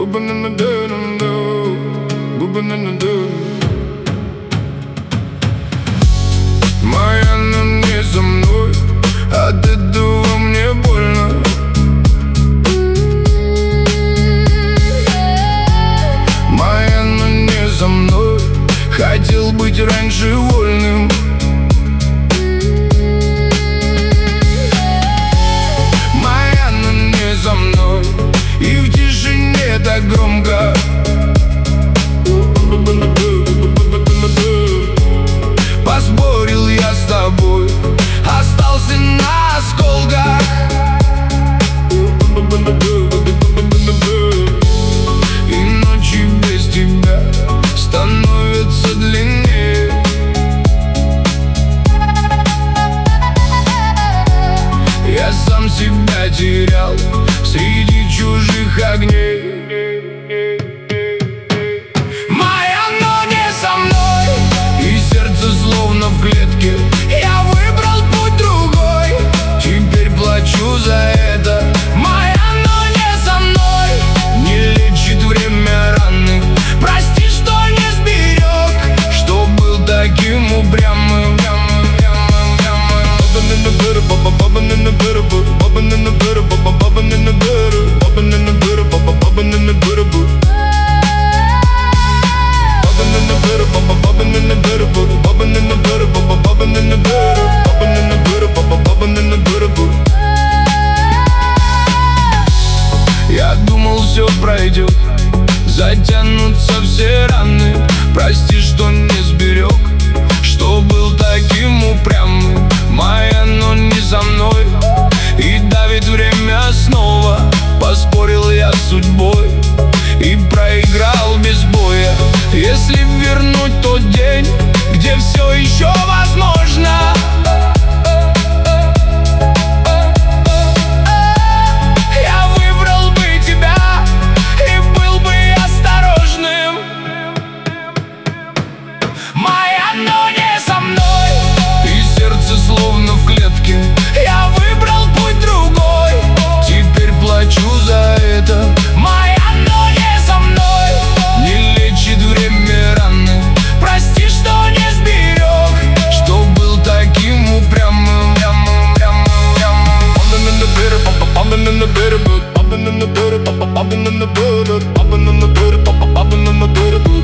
Моя, но не со мной, от этого мне больно. Моя, но не со мной, хотел быть раньше вольным. Моя, но не со мной, и в тишине так громко. Поспорил я с тобой, остался на осколках. И ночи без тебя становятся длиннее. Я сам себя терял среди чужих огней. Словно в клетке я выбрал путь другой, теперь плачу за это. Моя, но не со мной, не лечит время раны. Прости, что не сберег, что был таким упрямым. Я думал, все пройдет, затянутся все раны. Прости, что не сберег, что был таким упрямым. Моя, но не со мной, и давит время снова. Поспорил я с судьбой и проиграл без боя. Если вернуть тот день, где все еще возможно, я выбрал бы тебя и был бы осторожным. Моя, но не со мной, и сердце словно в клетке. Я выбрал путь другой, теперь плачу за это. Моя, но не со мной, не лечит время раны. Прости, что не сберег, что был таким упрямым. Поpping in the bitter,